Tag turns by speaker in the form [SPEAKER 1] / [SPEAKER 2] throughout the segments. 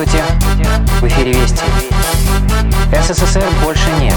[SPEAKER 1] Здравствуйте, в эфире Вести. СССР больше нет.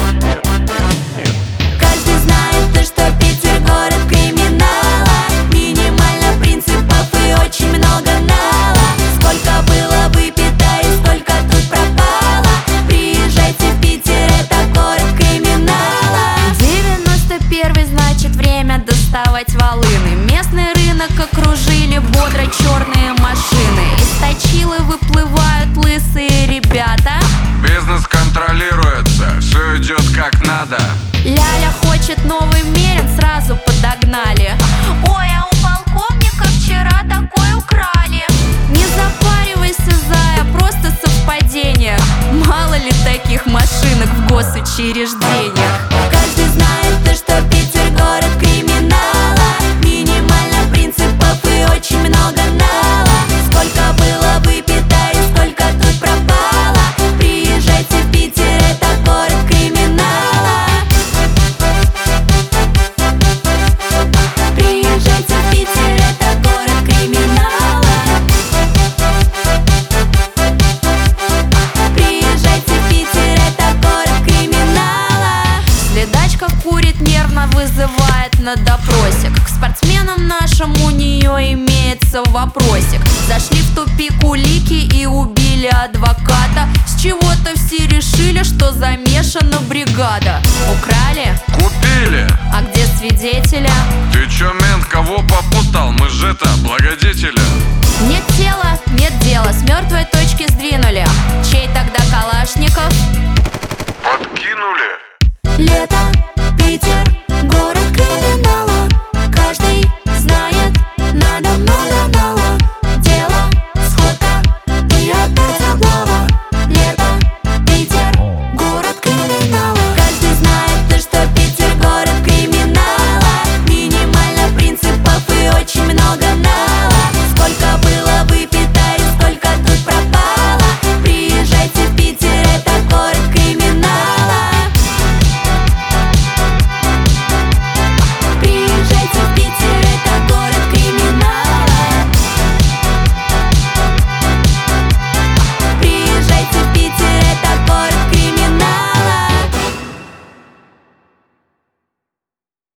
[SPEAKER 2] Каждый знает, что Питер город криминала. Минимально принципов и очень много нала. Сколько было выпито и сколько тут пропало. Приезжайте в Питер, это город криминала. 91-й, значит, время доставать волыны. Местный рынок окружили бодро черные машины. Из точилы выплывают лысые ребята.
[SPEAKER 3] Бизнес контролируется, все идет как надо.
[SPEAKER 2] Ляля хочет новый мерин, сразу подогнали. Ой, а у полковника вчера такой украли. Не запаривайся, зая, просто совпадение. Мало ли таких машинок в госучреждениях. Каждый знает, что Питер город криминала. Минимально принципов и очень много нала. Сколько было выпито и сколько тут пропало. Приезжайте в Питер, это город криминала. Приезжайте в Питер, это город криминала. Приезжайте в Питер, это город криминала. Следачка курит нервно, вызывает на допросик. К спортсменам нашим у нее имеется вопросик. Зашли в тупик улики и убили адвоката. С чего-то все решили, что замешана бригада. Украли?
[SPEAKER 3] Купили.
[SPEAKER 2] А где свидетеля?
[SPEAKER 3] Ты чё, мент, кого попутал? Мы же это, благодетели.
[SPEAKER 2] Нет тела, нет